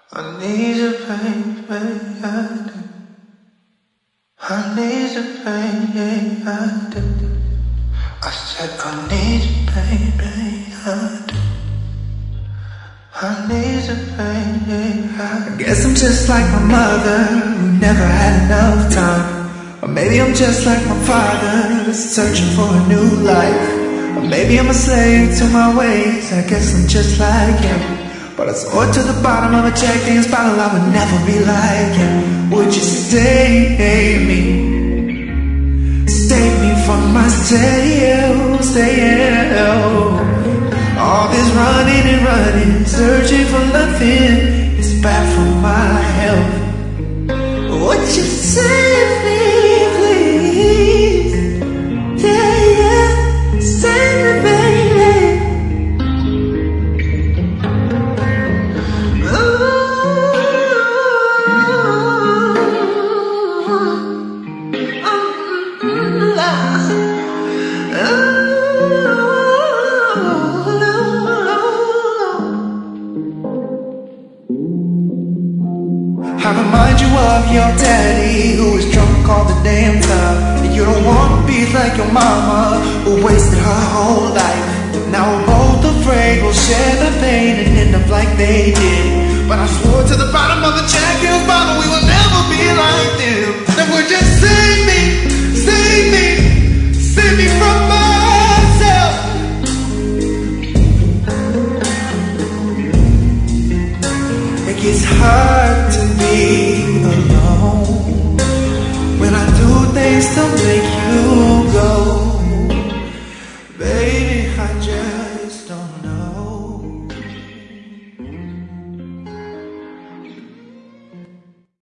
I need you, baby, I do. I need you, baby, I do. I said I need you, baby, I do. I need you, baby, I do. I guess I'm just like my mother, who never had enough time. Or maybe I'm just like my father, searching for a new life. Or maybe I'm a slave to my ways, I guess I'm just like him. But I swore to the bottom of a Jack Daniels bottle I would never be like him. Would you save me? Save me from myself, all this running and running, searching for nothing, it's bad for my health. Would you save me, please? Yeah, save me, baby. I remind you of your daddy, who is drunk all the damn time. And you don't want to be like your mama, who wasted her whole life. Now we're both afraid we'll share the pain and end up like they did. But I swore to the bottom of the Jack Daniels bottle we will never be like them. Then would you save me, save me, save me from myself? It gets hard to be alone when I do things to make you